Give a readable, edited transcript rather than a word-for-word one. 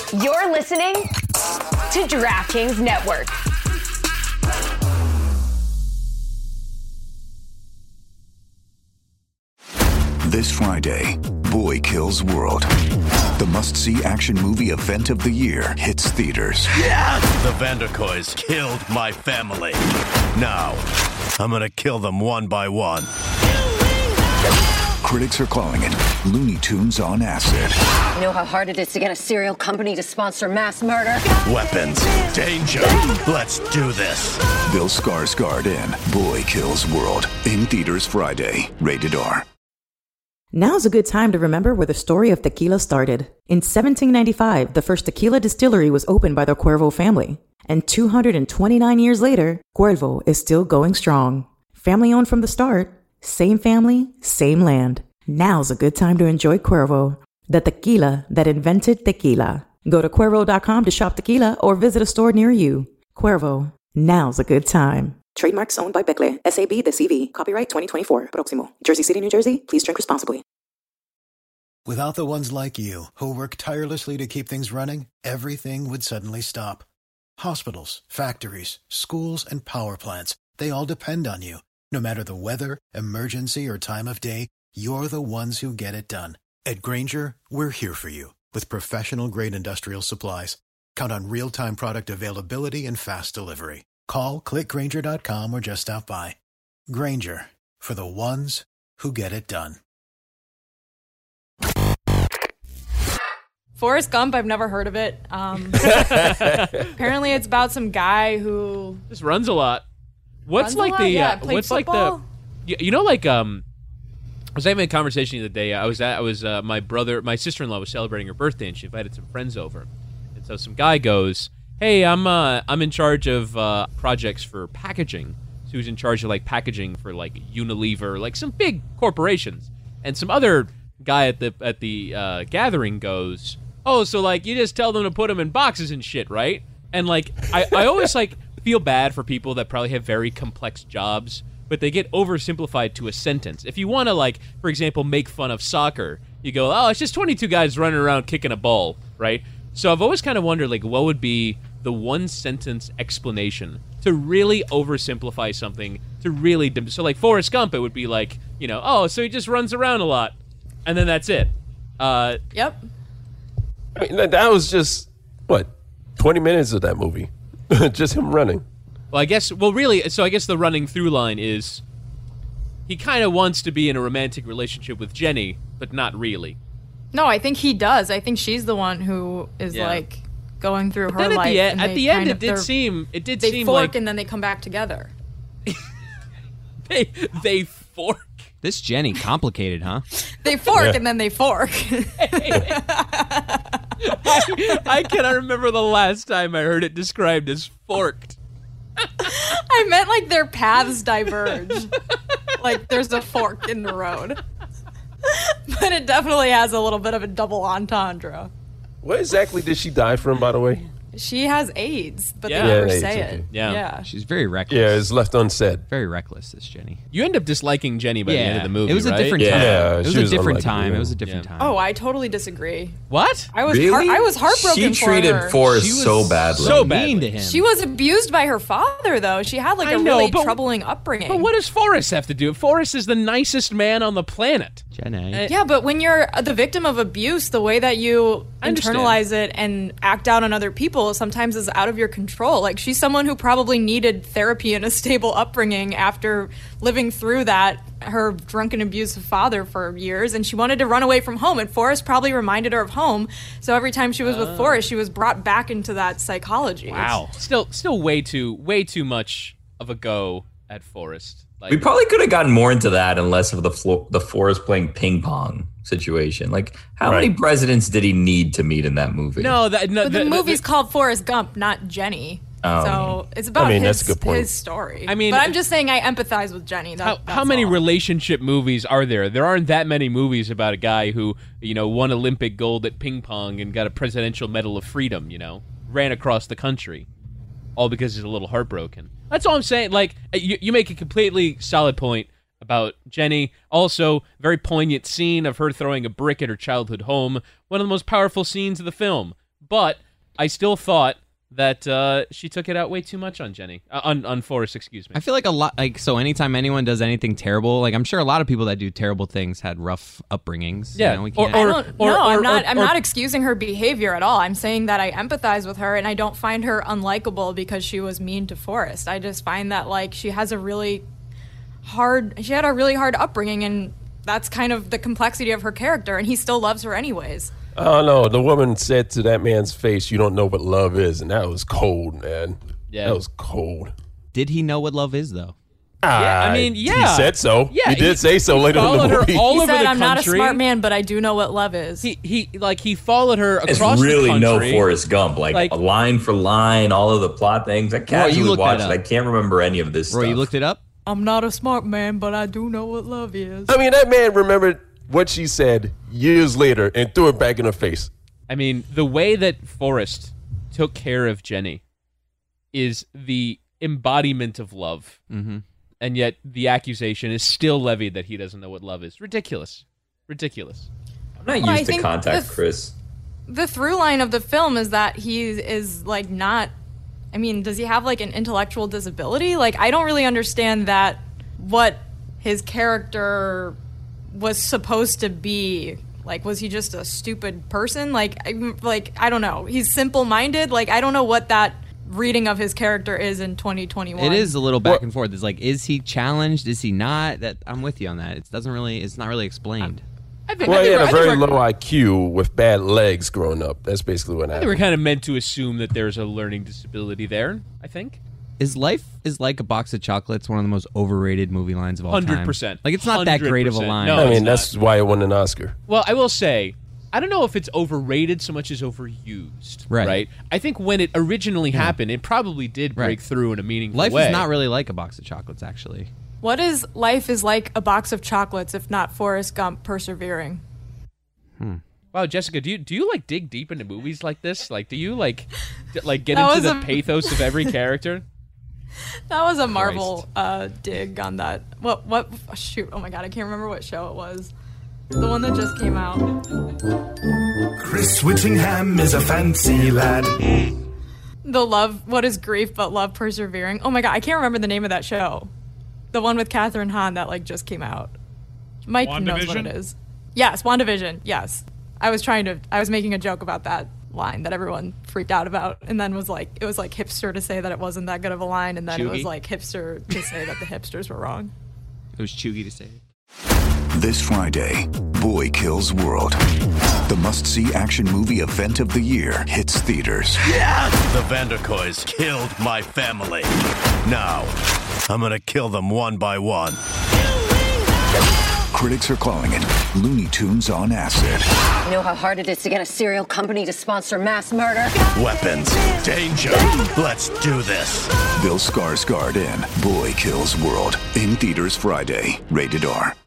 You're listening to DraftKings Network. This Friday, Boy Kills World. The must-see action movie event of the year hits theaters. Yeah! The Vanderkoys killed my family. Now, I'm gonna kill them one by one. Critics are calling it Looney Tunes on acid. You know how hard it is to get a serial company to sponsor mass murder? Weapons. Danger. Let's do this. Bill Skarsgård in Boy Kills World. In theaters Friday. Rated R. Now's a good time to remember where the story of tequila started. In 1795, the first tequila distillery was opened by the Cuervo family. And 229 years later, Cuervo is still going strong. Family owned from the start. Same family, same land. Now's a good time to enjoy Cuervo, the tequila that invented tequila. Go to Cuervo.com to shop tequila or visit a store near you. Cuervo, now's a good time. Trademarks owned by Becle, SAB The CV. Copyright 2024. Proximo. Jersey City, New Jersey. Please drink responsibly. Without the ones like you, who work tirelessly to keep things running, everything would suddenly stop. Hospitals, factories, schools, and power plants, they all depend on you. No matter the weather, emergency, or time of day, you're the ones who get it done. At Grainger, we're here for you with professional-grade industrial supplies. Count on real-time product availability and fast delivery. Call, click Grainger.com, or just stop by. Grainger, for the ones who get it done. Forrest Gump, I've never heard of it. Apparently it's about some guy who just runs a lot. What's like the what's football? like the you know, like I was having a conversation the other day. My sister-in-law was celebrating her birthday, and she invited some friends over. And so some guy goes, "Hey, I'm in charge of projects for packaging." So he was in charge of like packaging for like Unilever, like some big corporations. And some other guy at the gathering goes, "Oh, so like you just tell them to put them in boxes and shit, right?" And like I always like feel bad for people that probably have very complex jobs, but they get oversimplified to a sentence. If you want to, like, for example, make fun of soccer, you go, "Oh, it's just 22 guys running around kicking a ball," right? So I've always kind of wondered, like, what would be the one-sentence explanation to really oversimplify something, to really... So, like, Forrest Gump, it would be like, you know, "Oh, so he just runs around a lot," and then that's it. Yep. I mean, that was just, 20 minutes of that movie. Just him running. Well, I guess the running through line is he kind of wants to be in a romantic relationship with Jenny, but not really. No, I think he does. I think she's the one who is like going through her life. At the end, it did seem they fork like, and then they come back together. they fork. This Jenny complicated, huh? They fork and then they fork. I cannot remember the last time I heard it described as forked. I meant like their paths diverge. Like there's a fork in the road. But it definitely has a little bit of a double entendre. What exactly did she die from, by the way? She has AIDS, but they Yeah. never AIDS, say okay. it. Yeah. She's very reckless. Yeah, it's left unsaid. Very reckless, this Jenny. You end up disliking Jenny by the end of the movie, It was right? a different time. Yeah, It was she a was different unlikable. time. It was a different time. Oh, I totally disagree. What? I was Really? I was heartbroken She treated for her. Forrest She was so badly. so mean badly. to him. She was abused by her father, though. She had like I a know, really but- troubling upbringing. But what does Forrest have to do? Forrest is the nicest man on the planet. Jenny. Yeah, but when you're the victim of abuse, the way that you I understand. internalize it and act out on other people sometimes is out of your control. Like, she's someone who probably needed therapy and a stable upbringing after living through that, her drunken, abusive father for years, and she wanted to run away from home, and Forrest probably reminded her of home. So every time she was with Forrest, she was brought back into that psychology. Wow. Still way too much of a go at Forrest. Like, We probably could have gotten more into that and less of the Forrest playing ping pong situation. Like, how many presidents did he need to meet in that movie? no, But the movie's called Forrest Gump, not Jenny. Oh. So it's about that's a good point. his story. I mean, but I'm just saying I empathize with Jenny. How That's many all. relationship movies are there? There aren't that many movies about a guy who, won Olympic gold at ping pong and got a Presidential Medal of Freedom, ran across the country. All because he's a little heartbroken. That's all I'm saying. Like, you make a completely solid point about Jenny. Also, very poignant scene of her throwing a brick at her childhood home. One of the most powerful scenes of the film. But I still thought that she took it out way too much on Jenny, on Forrest, excuse me. I feel like a lot, like, so anytime anyone does anything terrible, like, I'm sure a lot of people that do terrible things had rough upbringings. Yeah. You know, we can't, I'm not excusing her behavior at all. I'm saying that I empathize with her, and I don't find her unlikable because she was mean to Forrest. I just find that, like, she had a really hard upbringing, and that's kind of the complexity of her character, and he still loves her anyways. Oh, no. The woman said to that man's face, "You don't know what love is." And that was cold, man. Yeah. That was cold. Did he know what love is, though? Yeah, I mean, yeah. He said so. Yeah, he did say so later in the followed movie. her all He over said, the "I'm not a country." smart man, but I do know what love is." He followed her It's across really the country. no Forrest Gump, like line for line, all of the plot things. I casually looked watched that it. up. I can't remember any of this Roy, stuff. you looked it up? I'm not a smart man, but I do know what love is. I mean, that man remembered what she said years later and threw it back in her face. I mean, the way that Forrest took care of Jenny is the embodiment of love. Mm-hmm. And yet the accusation is still levied that he doesn't know what love is. Ridiculous. Ridiculous. I'm not used to contact Chris. The through line of the film is that he is, like, not... I mean, does he have, like, an intellectual disability? Like, I don't really understand that what his character was supposed to be. Like, was he just a stupid person? Like, I don't know. He's simple-minded. Like, I don't know what that reading of his character is in 2021. It is a little back and forth. It's like, is he challenged? Is he not? That I'm with you on that. It's not really explained. He had a very low IQ with bad legs growing up. That's basically what I think happened. we're kind of meant to assume that there's a learning disability there, I think. Is Life is Like a Box of Chocolates one of the most overrated movie lines of all time? 100%. Like, it's not that great of a 100%. line. No, I mean, it's that's why it won an Oscar. Well, I will say, I don't know if it's overrated so much as overused. Right. I think when it originally happened, it probably did break through in a meaningful Life way. is not really like a box of chocolates, actually. What is life is like a box of chocolates if not Forrest Gump persevering? Wow, Jessica, do you like dig deep into movies like this? Like, do you like get That into was the pathos of every character? That was a Marvel dig on that. What? Shoot! Oh my god, I can't remember what show it was. The one that just came out. Chris Whittingham is a fancy lad. The love. What is grief but love persevering? Oh my god, I can't remember the name of that show. The one with Catherine Hahn that like just came out. Mike knows what it is. Yes, WandaVision. Yes, I was making a joke about that line that everyone freaked out about, and then was like, it was like hipster to say that it wasn't that good of a line, and then it was like hipster to say that the hipsters were wrong. It was chuggy to say it. This Friday, Boy Kills World. The must-see action movie event of the year hits theaters. Yeah! The Vanderkoys killed my family. Now, I'm gonna kill them one by one. Critics are calling it Looney Tunes on acid. You know how hard it is to get a serial company to sponsor mass murder? Weapons, danger. Let's do this. Bill Skarsgård in Boy Kills World. In theaters Friday. Rated R.